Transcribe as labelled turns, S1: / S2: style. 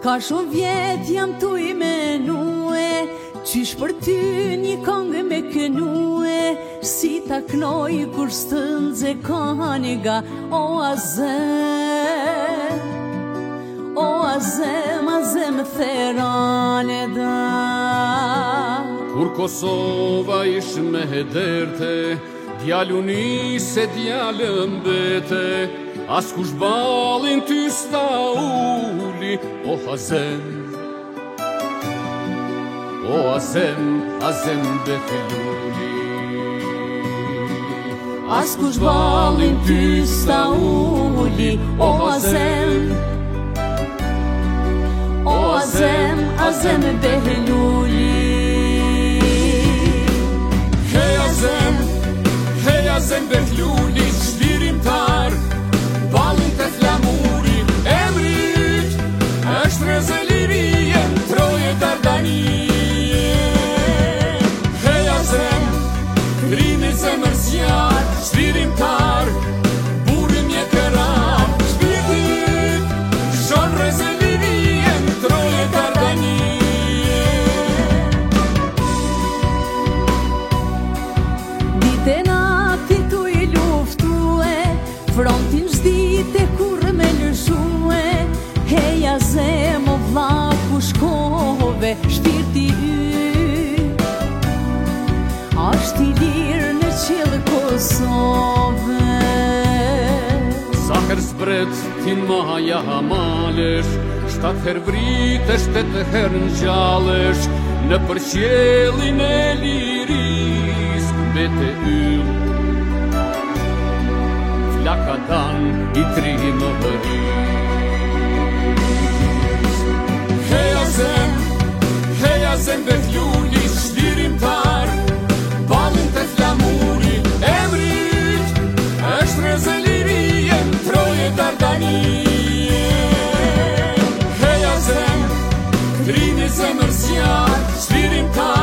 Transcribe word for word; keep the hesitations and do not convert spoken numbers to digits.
S1: Ka shumë vjet jam tu i menue, qysh për ty një këngë me kënue, si ta knoj kur stëndze ka njega, o azem, o azem, azem therane da.
S2: Kur Kosova ish me hederte, djaluni se djalën bete, as kush balin ty sta uli, o azem, o azem, azem beteluli.
S1: As kush balin ty sta uli, o azem, o azem, azem beteluli.
S2: Hey azem, hey azem beteluli, shlirimtar, balin të flamuri, emrit, është rezelirie, troje dardanie. Hey azem, rini zemër zjarë, shlirimtar, burim je kërar, shpirtit, shon rezelirie, troje dardanie.
S1: Dite nati tu i luftue, frontin zdite kur me lëshue, heja zem o vlla ku shkove, shpirti yt ashtë i lirë në qilë Kosove.
S2: Sa her zbret ti maja malesh, shtat her vritesh, tet her ngjallesh, në përqjellin e liris, bete yll, flaka dan i tri më vëris. Hey azem, hey azem betluli, shlirimtar, balin të flamuri, emrit, është rezelirie, troje dardanie. Hey azem, rini zemër zjarë, shlirimtar,